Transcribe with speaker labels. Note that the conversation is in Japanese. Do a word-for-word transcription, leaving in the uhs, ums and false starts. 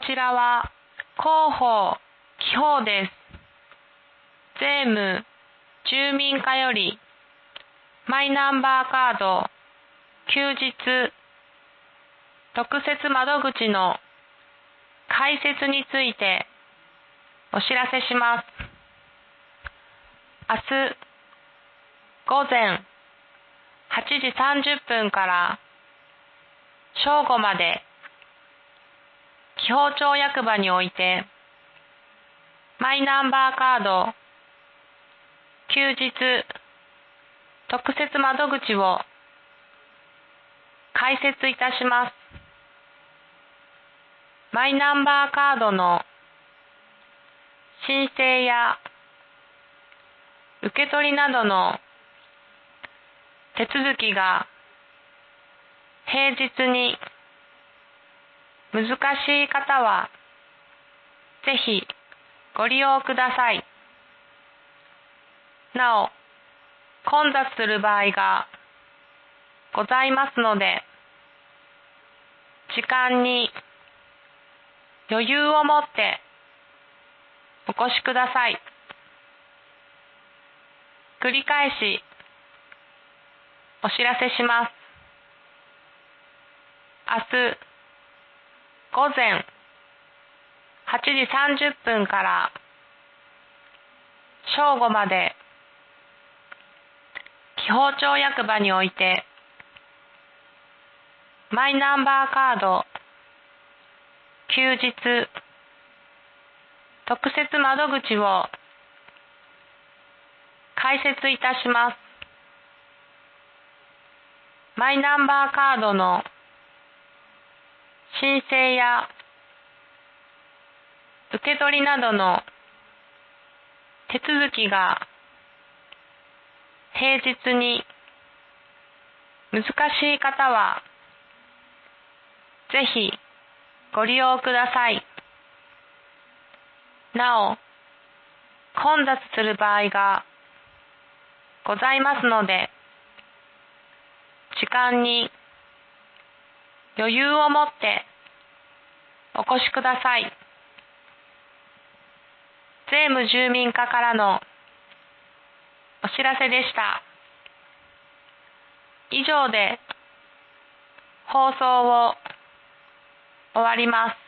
Speaker 1: ちらは広報記法です。税務住民課よりマイナンバーカード休日特設窓口の開設についてお知らせします。明日午前はちじさんじゅっぷんから正午まで紀宝町役場においてマイナンバーカード休日特設窓口を開設いたします。マイナンバーカードの申請や受け取りなどの手続きが平日に難しい方はぜひご利用ください。なお、混雑する場合がございますので、時間に余裕を持ってお越しください。繰り返しお知らせします。明日午前はちじさんじゅっぷんから正午まで紀宝町役場においてマイナンバーカード休日特設窓口を開設いたします。マイナンバーカードの申請や受け取りなどの手続きが平日に難しい方はぜひご利用ください。なお、混雑する場合がございますので、時間に余裕を持ってお越しください。税務住民課からのお知らせでした。以上で放送を終わります。